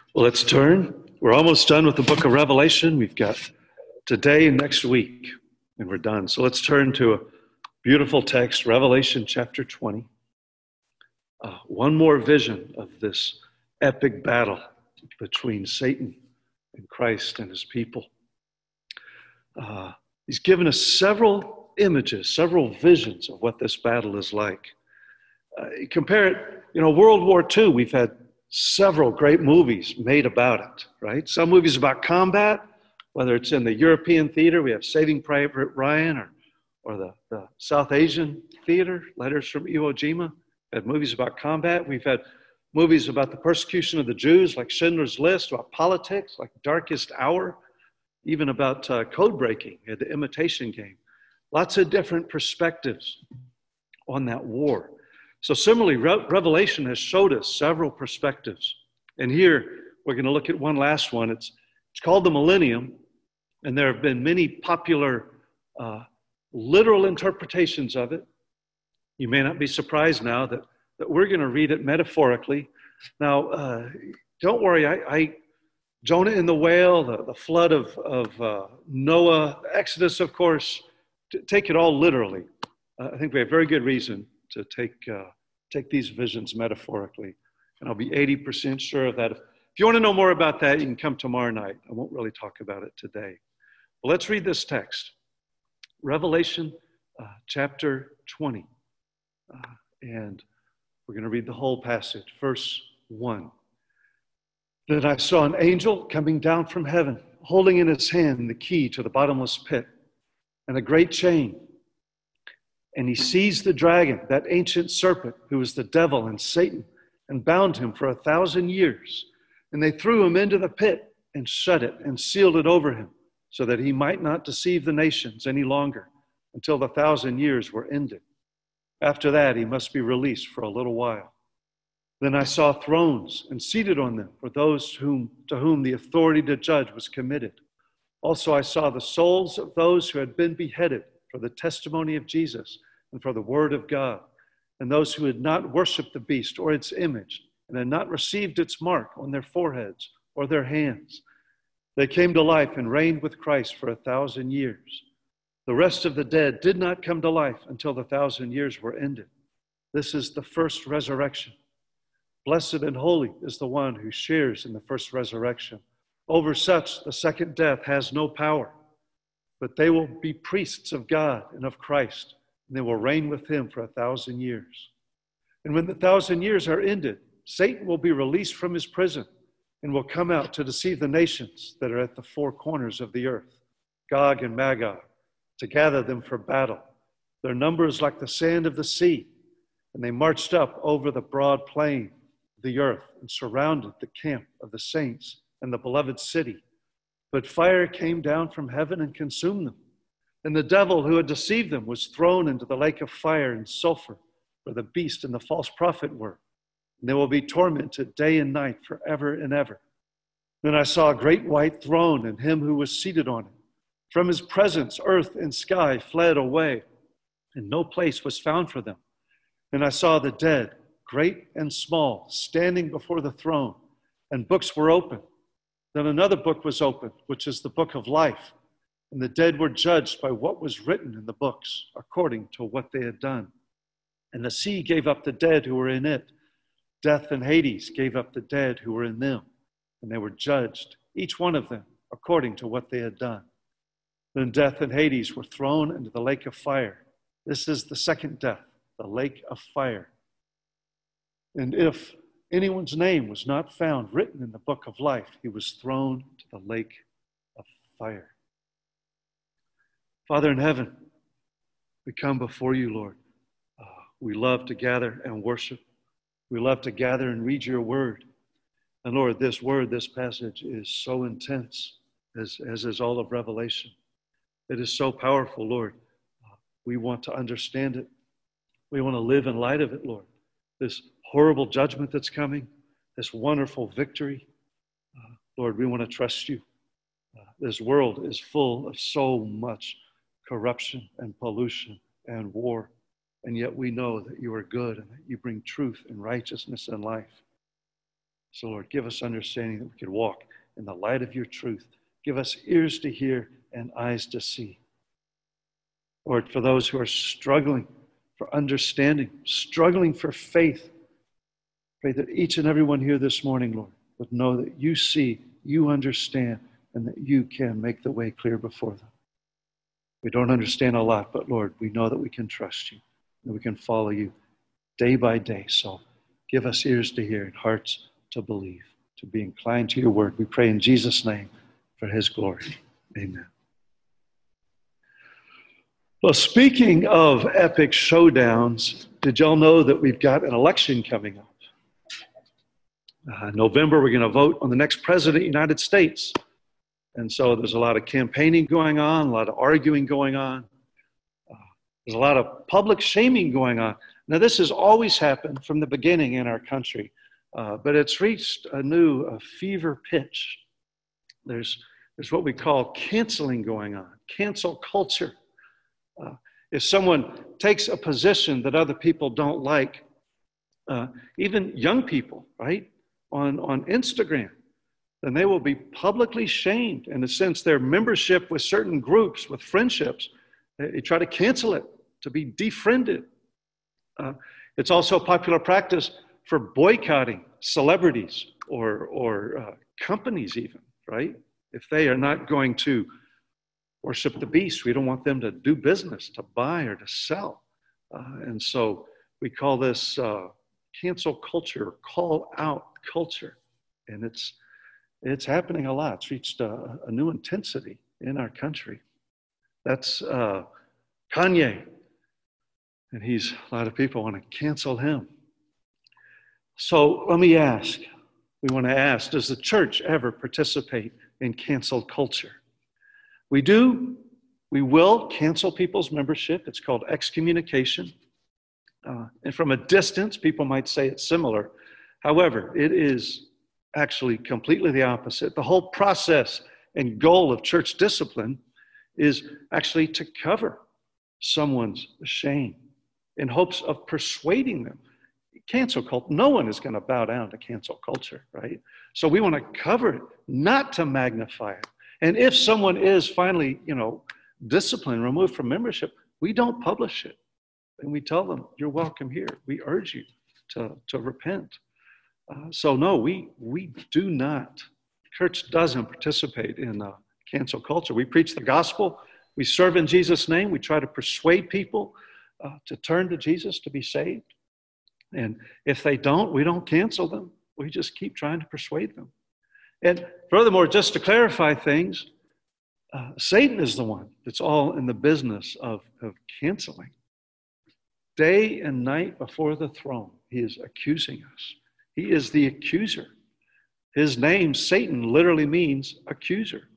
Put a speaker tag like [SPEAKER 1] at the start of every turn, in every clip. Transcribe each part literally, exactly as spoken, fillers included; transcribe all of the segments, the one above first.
[SPEAKER 1] Well, let's turn. We're almost done with the book of Revelation. We've got today and next week, and we're done. So let's turn to a beautiful text, Revelation chapter twenty. Uh, one more vision of this epic battle between Satan and Christ and his people. Uh, he's given us several images, several visions of what this battle is like. Uh, compare it, you know, World War Two, we've had several great movies made about it, right? Some movies about combat, whether it's in the European theater, we have Saving Private Ryan, or, or the, the South Asian theater, Letters from Iwo Jima. We've had movies about combat. We've had movies about the persecution of the Jews, like Schindler's List, about politics, like Darkest Hour, even about uh, code breaking, the Imitation Game. Lots of different perspectives on that war. So similarly, Re- Revelation has showed us several perspectives. And here, we're going to look at one last one. It's, it's called the Millennium, and there have been many popular uh, literal interpretations of it. You may not be surprised now that, that we're going to read it metaphorically. Now, uh, don't worry, I, I Jonah and the whale, the, the flood of, of uh, Noah, Exodus, of course, t- take it all literally. Uh, I think we have very good reason to take uh, take these visions metaphorically. And I'll be eighty percent sure of that. If, if you want to know more about that, you can come tomorrow night. I won't really talk about it today. Well, let's read this text. Revelation uh, chapter twenty. Uh, and we're going to read the whole passage. Verse one. Then I saw an angel coming down from heaven, holding in his hand the key to the bottomless pit and a great chain. And he seized the dragon, that ancient serpent who is the devil and Satan, and bound him for a thousand years. And they threw him into the pit and shut it and sealed it over him, so that he might not deceive the nations any longer until the thousand years were ended. After that, he must be released for a little while. Then I saw thrones, and seated on them were those whom, to whom the authority to judge was committed. Also I saw the souls of those who had been beheaded for the testimony of Jesus and for the word of God, and those who had not worshipped the beast or its image, and had not received its mark on their foreheads or their hands. They came to life and reigned with Christ for a thousand years. The rest of the dead did not come to life until the thousand years were ended. This is the first resurrection. Blessed and holy is the one who shares in the first resurrection. Over such, the second death has no power, but they will be priests of God and of Christ, and they will reign with him for a thousand years. And when the thousand years are ended, Satan will be released from his prison and will come out to deceive the nations that are at the four corners of the earth, Gog and Magog, to gather them for battle. Their number is like the sand of the sea, and they marched up over the broad plain of the earth and surrounded the camp of the saints and the beloved city. But fire came down from heaven and consumed them. And the devil who had deceived them was thrown into the lake of fire and sulfur, where the beast and the false prophet were. And they will be tormented day and night forever and ever. Then I saw a great white throne and him who was seated on it. From his presence, earth and sky fled away, and no place was found for them. And I saw the dead, great and small, standing before the throne, and books were opened. Then another book was opened, which is the book of life. And the dead were judged by what was written in the books, according to what they had done. And the sea gave up the dead who were in it. Death and Hades gave up the dead who were in them. And they were judged, each one of them, according to what they had done. Then death and Hades were thrown into the lake of fire. This is the second death, the lake of fire. And if anyone's name was not found written in the book of life, he was thrown to the lake of fire. Father in heaven, we come before you, Lord. Uh, we love to gather and worship. We love to gather and read your word. And Lord, this word, this passage is so intense, as, as is all of Revelation. It is so powerful, Lord. Uh, we want to understand it. We want to live in light of it, Lord. This horrible judgment that's coming, this wonderful victory. Uh, Lord, we want to trust you. Uh, this world is full of so much corruption and pollution and war, and yet we know that you are good and that you bring truth and righteousness and life. So, Lord, give us understanding that we could walk in the light of your truth. Give us ears to hear and eyes to see. Lord, for those who are struggling for understanding, struggling for faith, pray that each and every one here this morning, Lord, would know that you see, you understand, and that you can make the way clear before them. We don't understand a lot, but Lord, we know that we can trust you, that we can follow you day by day. So give us ears to hear and hearts to believe, to be inclined to your word. We pray in Jesus' name for his glory. Amen. Well, speaking of epic showdowns, did y'all know that we've got an election coming up? Uh, November, we're going to vote on the next president of the United States. And so there's a lot of campaigning going on, a lot of arguing going on. Uh, there's a lot of public shaming going on. Now, this has always happened from the beginning in our country, uh, but it's reached a new uh, fever pitch. There's, there's what we call canceling going on, cancel culture. Uh, if someone takes a position that other people don't like, uh, even young people, right, on, on Instagram, then they will be publicly shamed. In a sense, their membership with certain groups, with friendships, they, they try to cancel it, to be defriended. Uh, it's also popular practice for boycotting celebrities or, or uh, companies even, right? If they are not going to worship the beast, we don't want them to do business, to buy or to sell. Uh, and so we call this uh, cancel culture, call out culture. And it's it's happening a lot. It's reached a, a new intensity in our country. That's uh, Kanye. And he's, a lot of people want to cancel him. So let me ask, we want to ask, does the church ever participate in cancel culture? We do, we will cancel people's membership. It's called excommunication. Uh, and from a distance, people might say it's similar. However, it is actually completely the opposite. The whole process and goal of church discipline is actually to cover someone's shame in hopes of persuading them. Cancel culture, no one is going to bow down to cancel culture, right? So we want to cover it, not to magnify it. And if someone is finally, you know, disciplined, removed from membership, we don't publish it. And we tell them, you're welcome here. We urge you to, to repent. Uh, so no, we we do not, church doesn't participate in uh, cancel culture. We preach the gospel. We serve in Jesus' name. We try to persuade people uh, to turn to Jesus to be saved. And if they don't, we don't cancel them. We just keep trying to persuade them. And furthermore, just to clarify things, uh, Satan is the one that's all in the business of, of canceling. Day and night before the throne, he is accusing us. He is the accuser. His name, Satan, literally means accuser.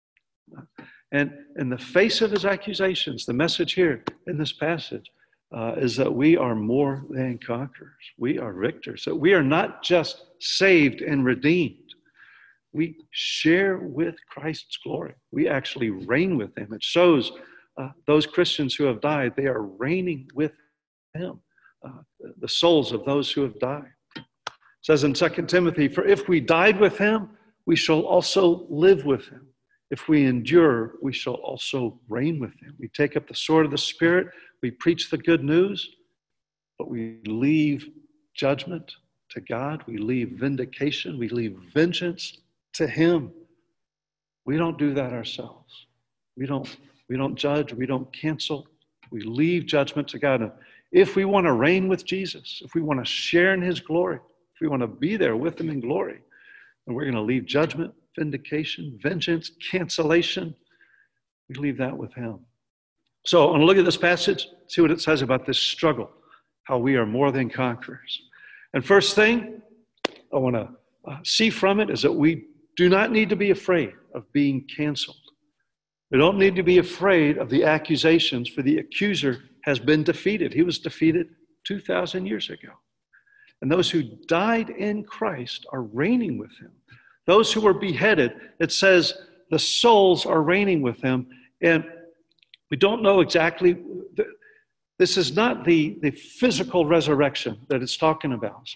[SPEAKER 1] And in the face of his accusations, the message here in this passage uh, is that we are more than conquerors. We are victors. That we are not just saved and redeemed. We share with Christ's glory. We actually reign with him. It shows uh, those Christians who have died, they are reigning with him, uh, the souls of those who have died. It says in Second Timothy, for if we died with him, we shall also live with him. If we endure, we shall also reign with him. We take up the sword of the Spirit, we preach the good news, but we leave judgment to God. We leave vindication, we leave vengeance to him. We don't do that ourselves. We don't, we don't judge, we don't cancel. We leave judgment to God. And if we want to reign with Jesus, if we want to share in his glory, if we want to be there with him in glory, then we're going to leave judgment, vindication, vengeance, cancellation. We leave that with him. So I want to look at this passage, see what it says about this struggle, how we are more than conquerors. And first thing I want to uh, see from it is that we do not need to be afraid of being canceled. We don't need to be afraid of the accusations, for the accuser has been defeated. He was defeated two thousand years ago. And those who died in Christ are reigning with him. Those who were beheaded, it says the souls are reigning with him. And we don't know exactly, this is not the, the physical resurrection that it's talking about. So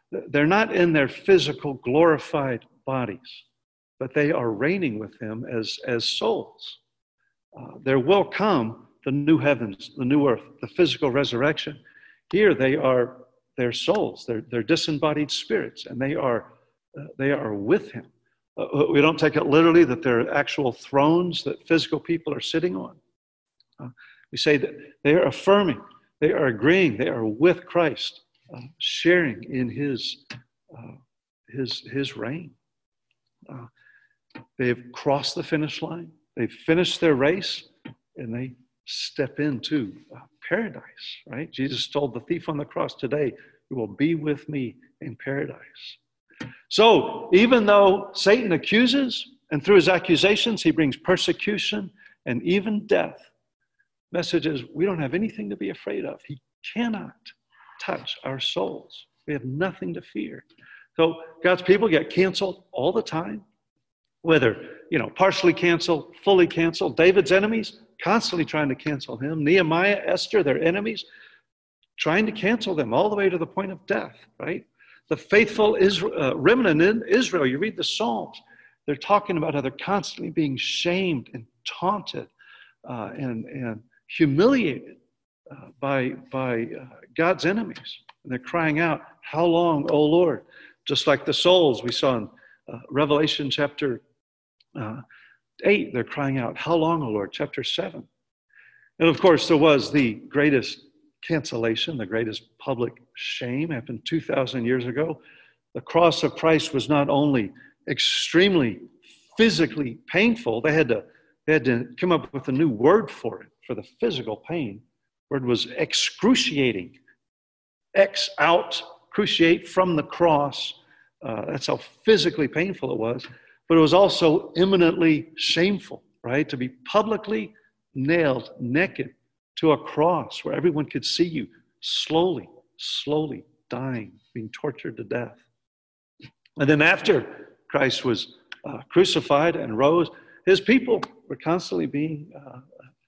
[SPEAKER 1] They're not in their physical glorified bodies, but they are reigning with him as, as souls. Uh, there will come the new heavens, the new earth, the physical resurrection. Here they are, they're souls, they're, they're disembodied spirits, and they are, uh, they are with him. Uh, we don't take it literally that they're actual thrones that physical people are sitting on. Uh, we say that they are affirming, they are agreeing, they are with Christ, uh, sharing in his, uh, his, his reign. Uh, they've crossed the finish line, they've finished their race, and they step into uh, paradise, right? Jesus told the thief on the cross, today you will be with me in paradise. So even though Satan accuses, and through his accusations, he brings persecution and even death, message is we don't have anything to be afraid of. He cannot touch our souls. We have nothing to fear. So God's people get canceled all the time, whether, you know, partially canceled, fully canceled. David's enemies constantly trying to cancel him. Nehemiah, Esther, their enemies, trying to cancel them all the way to the point of death, right? The faithful Israel, uh, remnant in Israel, you read the Psalms, they're talking about how they're constantly being shamed and taunted uh, and, and humiliated uh, by, by uh, God's enemies. And they're crying out, how long, O Lord? Just like the souls we saw in uh, Revelation chapter uh, eight, they're crying out, how long, O Lord? Chapter seven. And of course, there was the greatest cancellation, the greatest public shame happened two thousand years ago. The cross of Christ was not only extremely physically painful, they had to, they had to come up with a new word for it, for the physical pain. The word was excruciating. X out, cruciate from the cross. Uh, that's how physically painful it was. But it was also eminently shameful, right? To be publicly nailed naked to a cross where everyone could see you slowly, slowly dying, being tortured to death. And then after Christ was uh, crucified and rose, his people were constantly being uh,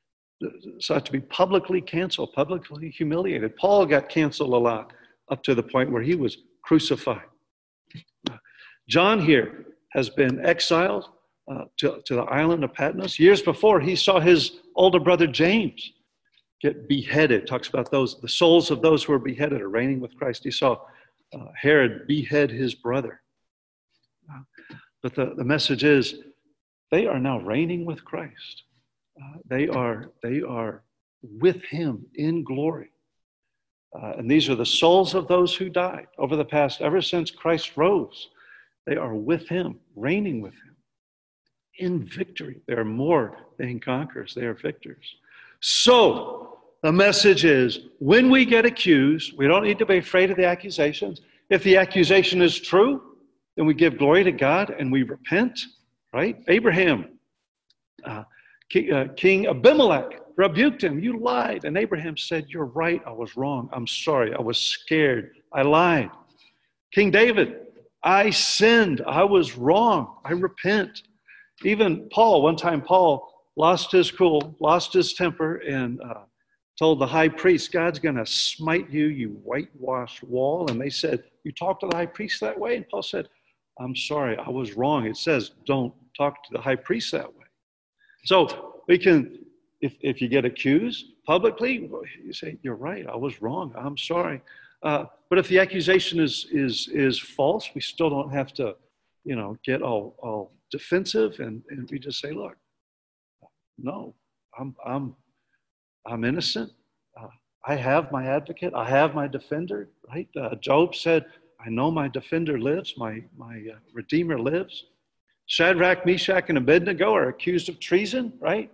[SPEAKER 1] sought to be publicly canceled, publicly humiliated. Paul got canceled a lot up to the point where he was crucified. Uh, John here has been exiled uh, to, to the island of Patmos. Years before, he saw his older brother James get beheaded. Talks about those, the souls of those who were beheaded are reigning with Christ. He saw uh, Herod behead his brother. Uh, but the, the message is, they are now reigning with Christ. Uh, they are they are with him in glory. Uh, and these are the souls of those who died over the past, ever since Christ rose. They are with him, reigning with him in victory. They are more than conquerors. They are victors. So the message is, when we get accused, we don't need to be afraid of the accusations. If the accusation is true, then we give glory to God and we repent, right? Abraham, uh, King, uh, King Abimelech rebuked him. You lied. And Abraham said, you're right. I was wrong. I'm sorry. I was scared. I lied. King David, I sinned. I was wrong. I repent. Even Paul, one time Paul lost his cool, lost his temper, and uh, told the high priest, God's going to smite you, you whitewashed wall. And they said, you talk to the high priest that way? And Paul said, I'm sorry, I was wrong. It says, don't talk to the high priest that way. So we can, if, if you get accused publicly, you say, you're right, I was wrong, I'm sorry. Uh, but if the accusation is, is, is false, we still don't have to, you know, get all, all defensive, and, and we just say, look, no, I'm, I'm, I'm innocent. Uh, I have my advocate. I have my defender, right? Uh, Job said, I know my defender lives, my, my uh, Redeemer lives. Shadrach, Meshach, and Abednego are accused of treason, right?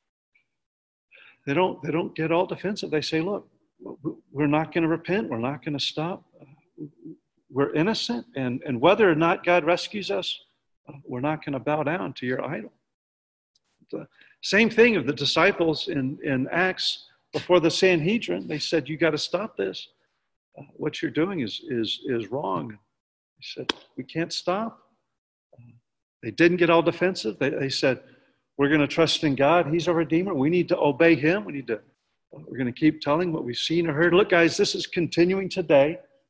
[SPEAKER 1] They don't, they don't get all defensive. They say, look, we're not going to repent. We're not going to stop. We're innocent. And, and whether or not God rescues us, we're not going to bow down to your idol. The same thing of the disciples in, in Acts before the Sanhedrin. They said, you got to stop this. Uh, what you're doing is, is, is wrong. He said, we can't stop. Uh, they didn't get all defensive. They, they said, we're going to trust in God. He's our Redeemer. We need to obey him. We need to, uh, we're going to keep telling what we've seen or heard. Look, guys, this is continuing today.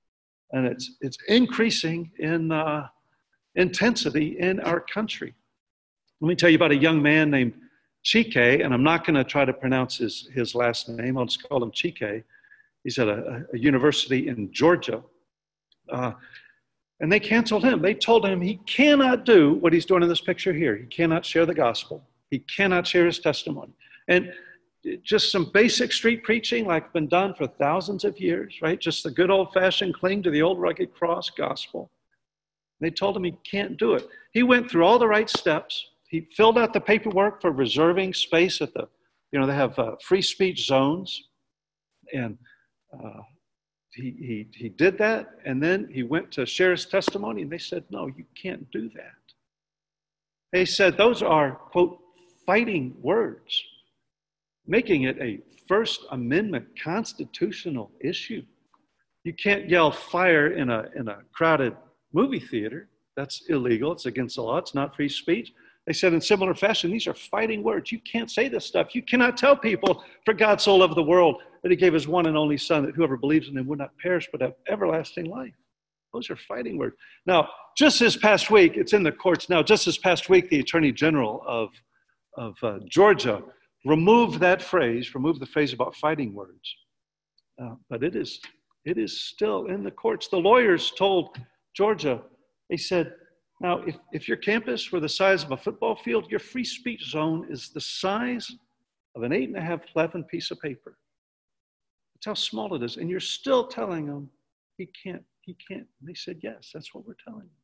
[SPEAKER 1] And it's, it's increasing in uh, intensity in our country. Let me tell you about a young man named Chike, and I'm not going to try to pronounce his, his last name. I'll just call him Chike. He's at a, a university in Georgia. Uh, and they canceled him. They told him he cannot do what he's doing in this picture here. He cannot share the gospel. He cannot share his testimony. And just some basic street preaching like been done for thousands of years, right? Just the good old-fashioned cling to the old rugged cross gospel. They told him he can't do it. He went through all the right steps. He filled out the paperwork for reserving space at the, you know, they have uh, free speech zones. And uh, he, he, he did that. And then he went to share his testimony and they said, no, you can't do that. They said those are, quote, fighting words, making it a First Amendment constitutional issue. You can't yell fire in a, in a crowded movie theater. That's illegal. It's against the law. It's not free speech. They said in similar fashion, these are fighting words. You can't say this stuff. You cannot tell people, for God so loved the world, that he gave his one and only son, that whoever believes in him would not perish, but have everlasting life. Those are fighting words. Now, just this past week, it's in the courts now, just this past week, the Attorney General of, of uh, Georgia removed that phrase, removed the phrase about fighting words. Uh, but it is, it is still in the courts. The lawyers told Georgia, they said, now, if, if your campus were the size of a football field, your free speech zone is the size of an eight and a half eleven piece of paper. That's how small it is. And you're still telling them he can't, he can't. And they said, yes, that's what we're telling him.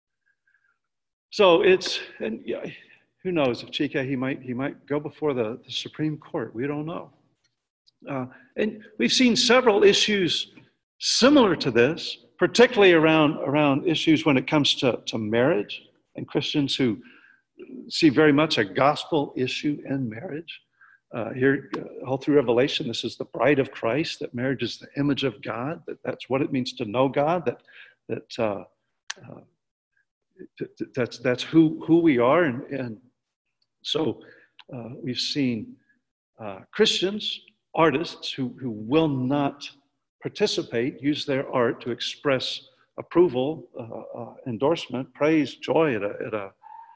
[SPEAKER 1] So it's, and yeah, who knows if Chike, he might, he might go before the, the Supreme Court. We don't know. Uh, and we've seen several issues similar to this, particularly around, around issues when it comes to, to marriage and Christians who see very much a gospel issue in marriage. Uh, here, uh, all through Revelation, this is the bride of Christ, that marriage is the image of God, that that's what it means to know God, that, that uh, uh, th- th- that's, that's who, who we are. And, and so uh, we've seen uh, Christians, artists who, who will not participate, use their art to express approval, uh, uh, endorsement, praise, joy at a, at a,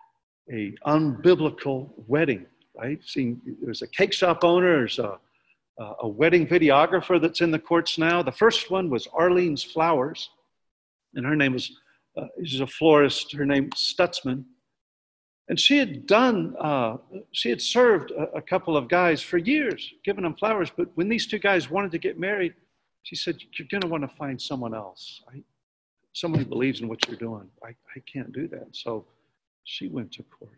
[SPEAKER 1] a unbiblical wedding, right? Seeing, there's a cake shop owner, there's a, a wedding videographer that's in the courts now. The first one was Arlene's Flowers, and her name was, uh, she's a florist, her name Stutzman. And she had done, uh, she had served a, a couple of guys for years, giving them flowers, but when these two guys wanted to get married, she said, you're going to want to find someone else, right? Someone who believes in what you're doing. I, I can't do that. So she went to court.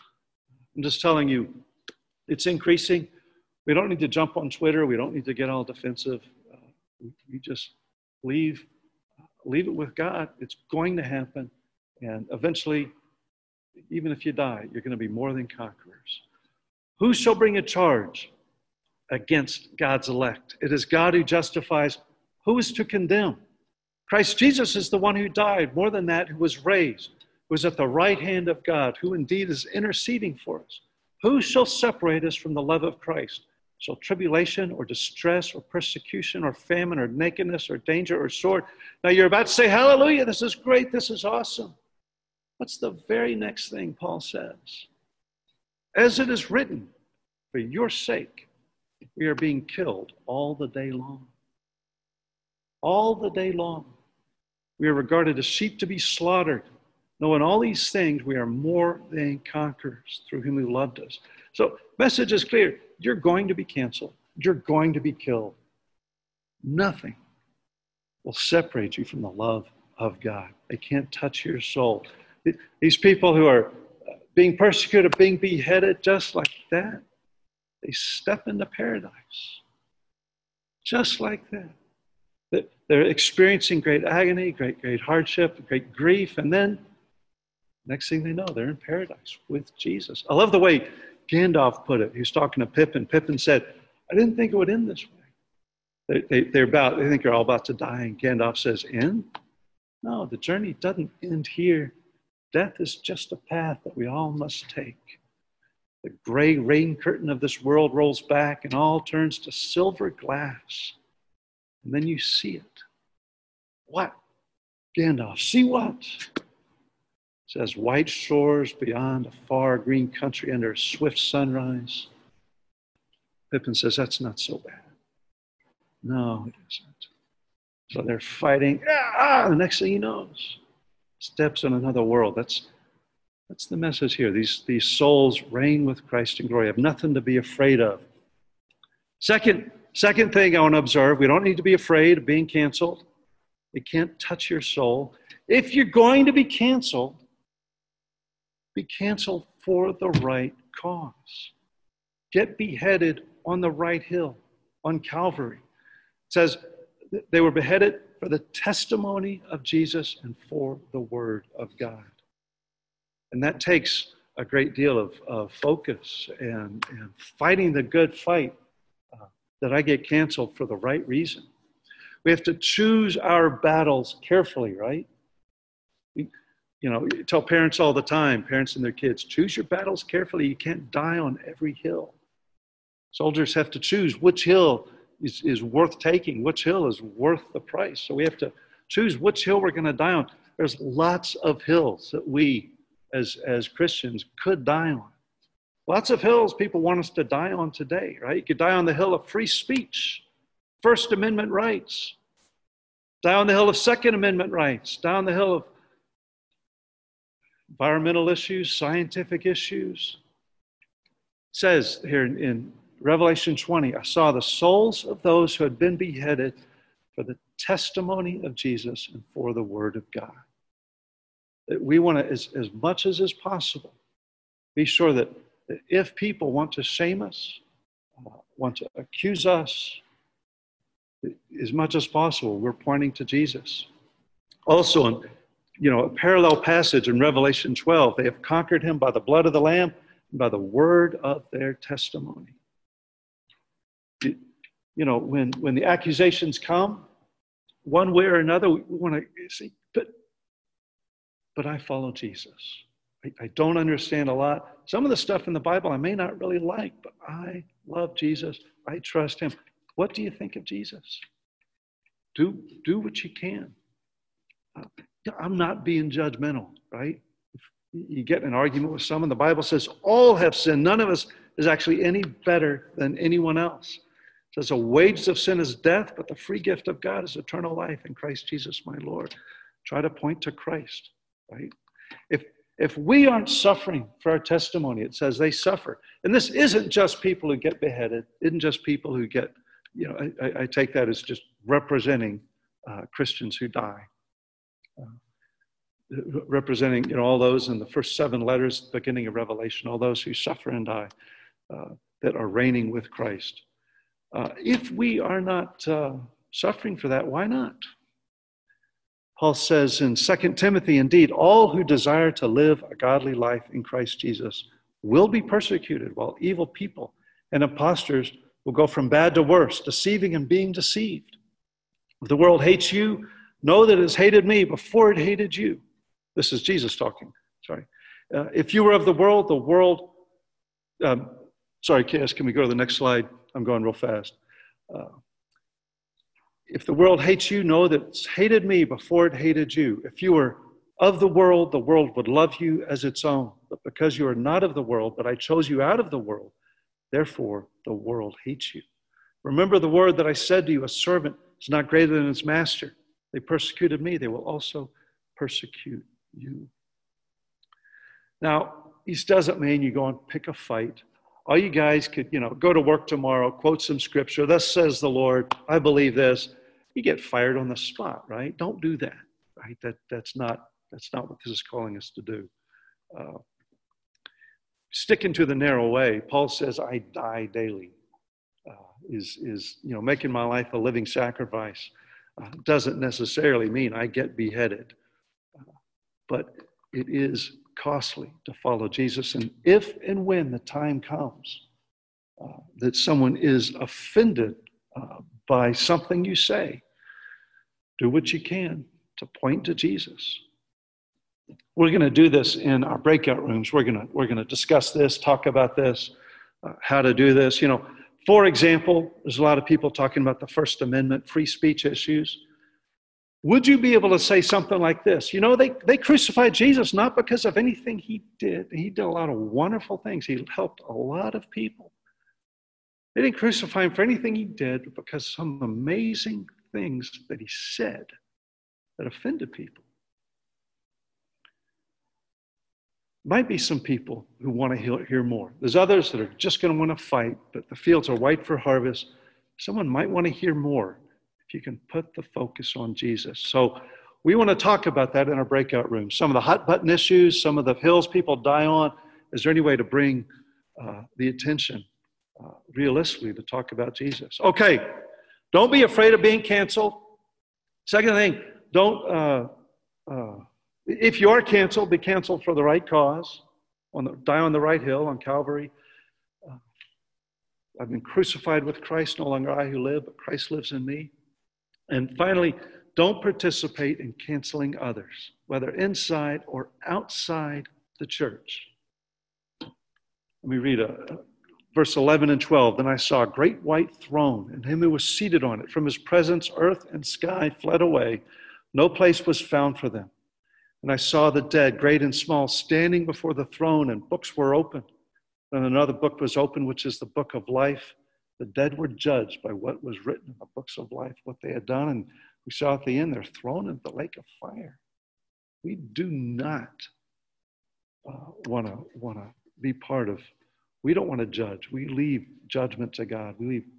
[SPEAKER 1] I'm just telling you, it's increasing. We don't need to jump on Twitter. We don't need to get all defensive. Uh, we, we just leave, leave it with God. It's going to happen. And eventually, even if you die, you're going to be more than conquerors. Who shall bring a charge against God's elect? It is God who justifies. Who is to condemn? Christ Jesus is the one who died, more than that, who was raised, who is at the right hand of God, who indeed is interceding for us. Who shall separate us from the love of Christ? Shall tribulation or distress or persecution or famine or nakedness or danger or sword? Now you're about to say, hallelujah, this is great, this is awesome. What's the very next thing Paul says? As it is written, for your sake, we are being killed all the day long. All the day long. We are regarded as sheep to be slaughtered. No, in all these things, we are more than conquerors through whom he loved us. So, message is clear. You're going to be canceled. You're going to be killed. Nothing will separate you from the love of God. They can't touch your soul. These people who are being persecuted, being beheaded just like that, they step into paradise. Just like that. They're experiencing great agony, great, great hardship, great grief, and then next thing they know, they're in paradise with Jesus. I love the way Gandalf put it. He was talking to Pippin. Pippin said, I didn't think it would end this way. They, they, they're about, they think they're all about to die, and Gandalf says, end? No, the journey doesn't end here. Death is just a path that we all must take. The gray rain curtain of this world rolls back and all turns to silver glass. And then you see it. What Gandalf, see what? It says, white shores beyond a far green country under a swift sunrise. Pippin says, that's not so bad. No, it isn't. So they're fighting. Ah, the next thing he knows, steps in another world. That's that's the message here. These, these souls reign with Christ in glory, have nothing to be afraid of. Second, second thing I want to observe, we don't need to be afraid of being canceled. It can't touch your soul. If you're going to be canceled, be canceled for the right cause. Get beheaded on the right hill, on Calvary. It says they were beheaded for the testimony of Jesus and for the word of God. And that takes a great deal of, of focus and, and fighting the good fight uh, that I get canceled for the right reason. We have to choose our battles carefully, right? We, you know, you tell parents all the time, parents and their kids, choose your battles carefully. You can't die on every hill. Soldiers have to choose which hill is, is worth taking, which hill is worth the price. So we have to choose which hill we're going to die on. There's lots of hills that we, as, as Christians, could die on. Lots of hills people want us to die on today, right? You could die on the hill of free speech, First Amendment rights, die on the hill of Second Amendment rights, die on the hill of environmental issues, scientific issues. It says here in, in Revelation twenty, I saw the souls of those who had been beheaded for the testimony of Jesus and for the word of God. That we want to, as, as much as is possible, be sure that, that if people want to shame us, uh, want to accuse us, as much as possible, we're pointing to Jesus. Also, in, you know, a parallel passage in Revelation twelve, they have conquered him by the blood of the Lamb and by the word of their testimony. You, you know, when, when the accusations come, one way or another, we want to see, but, but I follow Jesus. I, I don't understand a lot. Some of the stuff in the Bible I may not really like, but I love Jesus. I trust him. What do you think of Jesus? Do, do what you can. Uh, I'm not being judgmental, right? If you get in an argument with someone, the Bible says all have sinned. None of us is actually any better than anyone else. It says the wages of sin is death, but the free gift of God is eternal life in Christ Jesus my Lord. Try to point to Christ, right? If, if we aren't suffering for our testimony, it says they suffer. And this isn't just people who get beheaded. It isn't just people who get, you know, I, I take that as just representing uh, Christians who die. Uh, representing, you know, all those in the first seven letters, beginning of Revelation, all those who suffer and die, uh, that are reigning with Christ. Uh, if we are not uh, suffering for that, why not? Paul says in Second Timothy, indeed, all who desire to live a godly life in Christ Jesus will be persecuted, while evil people and impostors will go from bad to worse, deceiving and being deceived. If the world hates you, know that it has hated me before it hated you. This is Jesus talking, sorry. Uh, if you were of the world, the world, um, sorry, Cass, can we go to the next slide? I'm going real fast. Uh, if the world hates you, know that it's hated me before it hated you. If you were of the world, the world would love you as its own. But because you are not of the world, but I chose you out of the world, therefore the world hates you. Remember the word that I said to you, a servant is not greater than his master. They persecuted me, they will also persecute you. Now, this doesn't mean you go and pick a fight. All you guys could, you know, go to work tomorrow, quote some scripture, thus says the Lord, I believe this. You get fired on the spot, right? Don't do that, right? That, that's not, that's not what this is calling us to do. Uh, sticking to the narrow way, Paul says, I die daily, uh, is, is, you know, making my life a living sacrifice. Uh, doesn't necessarily mean I get beheaded, uh, but it is costly to follow Jesus. And if and when the time comes uh, that someone is offended uh, by something you say, do what you can to point to Jesus. We're going to do this in our breakout rooms. We're going to we're going to discuss this, talk about this, uh, how to do this. You know, for example, there's a lot of people talking about the First Amendment, free speech issues. Would you be able to say something like this? You know, they, they crucified Jesus not because of anything he did. He did a lot of wonderful things. He helped a lot of people. They didn't crucify him for anything he did, but because some amazing things that he said that offended people. Might be some people who want to hear, hear more. There's others that are just going to want to fight, but the fields are white for harvest. Someone might want to hear more if you can put the focus on Jesus. So we want to talk about that in our breakout room. Some of the hot button issues, some of the hills people die on. Is there any way to bring uh, the attention uh, realistically to talk about Jesus? Okay, don't be afraid of being canceled. Second thing, don't, uh, uh, if you are canceled, be canceled for the right cause. On the, die on the right hill on Calvary. Uh, I've been crucified with Christ, no longer I who live, but Christ lives in me. And finally, don't participate in canceling others, whether inside or outside the church. Let me read a, a verse eleven and twelve. Then I saw a great white throne, and him who was seated on it. From his presence, earth and sky fled away. No place was found for them. And I saw the dead, great and small, standing before the throne, and books were opened. And another book was opened, which is the book of life. The dead were judged by what was written in the books of life, what they had done. And we saw at the end, they're thrown into the lake of fire. We do not uh, want to want to be part of, we don't want to judge. We leave judgment to God. We leave,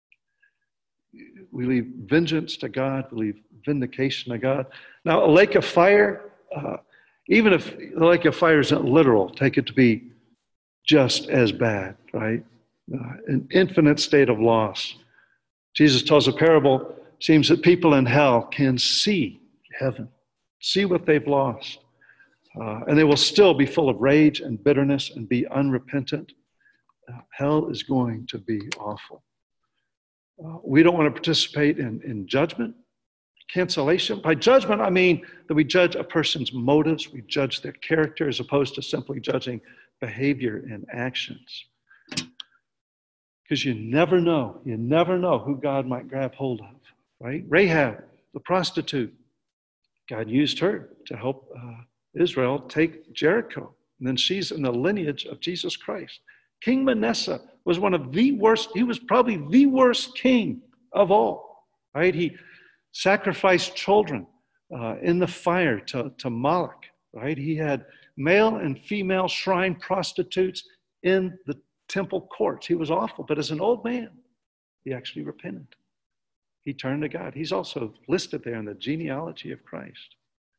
[SPEAKER 1] we leave vengeance to God. We leave vindication to God. Now, a lake of fire, uh, even if the lake of fire isn't literal, take it to be just as bad, right? Uh, an infinite state of loss. Jesus tells a parable, seems that people in hell can see heaven, see what they've lost, uh, and they will still be full of rage and bitterness and be unrepentant. Uh, hell is going to be awful. Uh, we don't want to participate in, in judgment, cancellation. By judgment, I mean that we judge a person's motives, we judge their character as opposed to simply judging behavior and actions. Because you never know, you never know who God might grab hold of, right? Rahab, the prostitute, God used her to help uh, Israel take Jericho. And then she's in the lineage of Jesus Christ. King Manasseh was one of the worst, he was probably the worst king of all, right? He sacrificed children uh, in the fire to, to Moloch, right? He had male and female shrine prostitutes in the temple courts. He was awful, but as an old man, he actually repented. He turned to God. He's also listed there in the genealogy of Christ.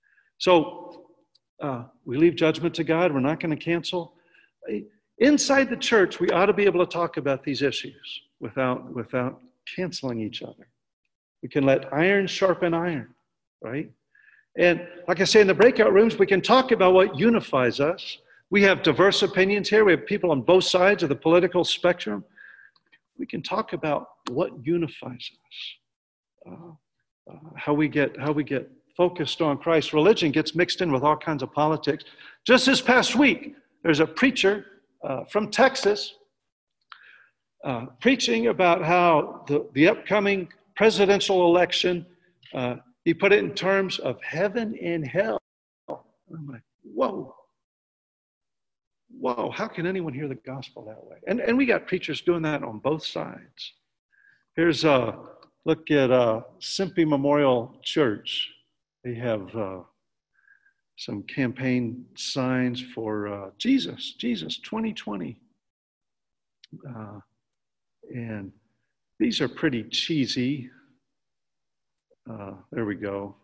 [SPEAKER 1] So uh, we leave judgment to God. We're not going to cancel. Inside the church, we ought to be able to talk about these issues without, without canceling each other. We can let iron sharpen iron, right? And like I say, in the breakout rooms, we can talk about what unifies us. We have diverse opinions here. We have people on both sides of the political spectrum. We can talk about what unifies us, uh, uh, how we get how we get focused on Christ. Religion gets mixed in with all kinds of politics. Just this past week, there's a preacher uh, from Texas uh, preaching about how the, the upcoming presidential election, uh, he put it in terms of heaven and hell. I'm like, whoa. Whoa, how can anyone hear the gospel that way? And and we got preachers doing that on both sides. Here's a look at uh, Simpy Memorial Church. They have uh, some campaign signs for uh, Jesus, Jesus twenty twenty. Uh, and these are pretty cheesy. Uh, there we go.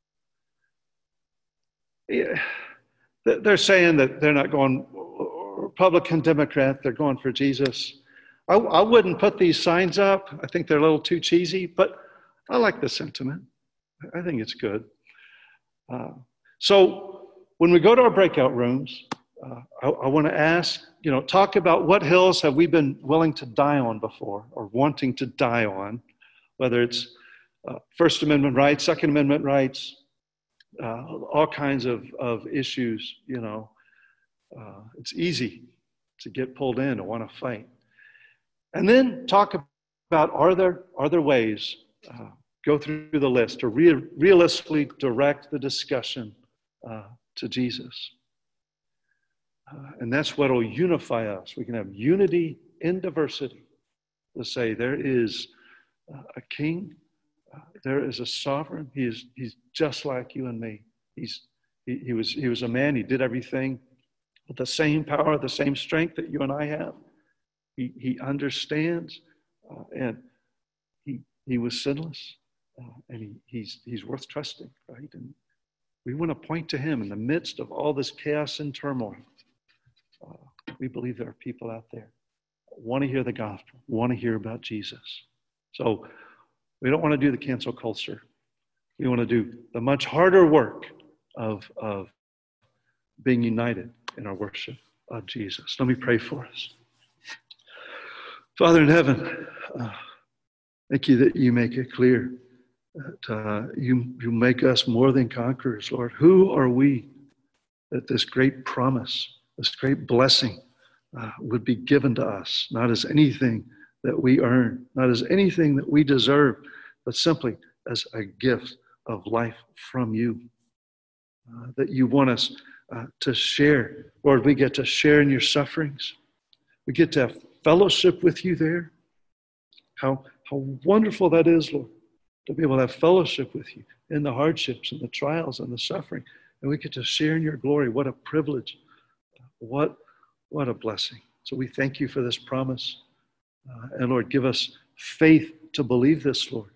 [SPEAKER 1] Yeah. They're saying that they're not going Republican, Democrat, they're going for Jesus. I, I wouldn't put these signs up. I think they're a little too cheesy, but I like the sentiment. I think it's good. Uh, so when we go to our breakout rooms, uh, I, I want to ask, you know, talk about what hills have we been willing to die on before or wanting to die on, whether it's uh, First Amendment rights, Second Amendment rights, uh, all kinds of, of issues, you know. Uh, it's easy to get pulled in and want to fight. And then talk about, are there, are there ways, go through the list, to re- realistically direct the discussion uh, to Jesus. Uh, and that's what will unify us. We can have unity in diversity. To say there is uh, a king, uh, there is a sovereign. He is he's just like you and me. He's he, he was he was a man. He did everything with the same power, the same strength that you and I have. He he understands, uh, and he he was sinless, uh, and he he's he's worth trusting, right? And we want to point to him in the midst of all this chaos and turmoil. Uh, we believe there are people out there want to hear the gospel, want to hear about Jesus. So we don't want to do the cancel culture. We want to do the much harder work of, of being united in our worship of Jesus. Let me pray for us. Father in heaven, uh, thank you that you make it clear that uh, you, you make us more than conquerors, Lord. Who are we that this great promise, this great blessing Uh, would be given to us, not as anything that we earn, not as anything that we deserve, but simply as a gift of life from you, uh, that you want us uh, to share. Lord, we get to share in your sufferings. We get to have fellowship with you there. How, how wonderful that is, Lord, to be able to have fellowship with you in the hardships and the trials and the suffering. And we get to share in your glory. What a privilege. What What a blessing. So we thank you for this promise. Uh, and Lord, give us faith to believe this, Lord.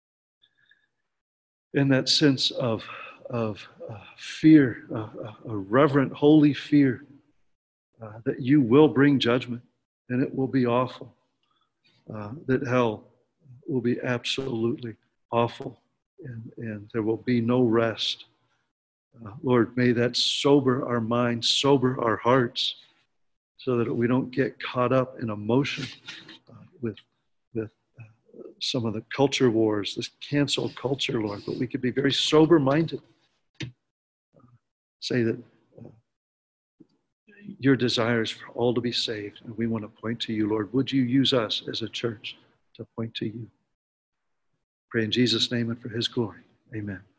[SPEAKER 1] In that sense of, of uh, fear, uh, a reverent, holy fear, uh, that you will bring judgment and it will be awful. Uh, that hell will be absolutely awful and, and there will be no rest. Uh, Lord, may that sober our minds, sober our hearts, so that we don't get caught up in emotion uh, with, with uh, some of the culture wars, this cancel culture, Lord, but we could be very sober-minded. Uh, say that uh, your desire is for all to be saved, and we want to point to you, Lord. Would you use us as a church to point to you? Pray in Jesus' name and for his glory. Amen.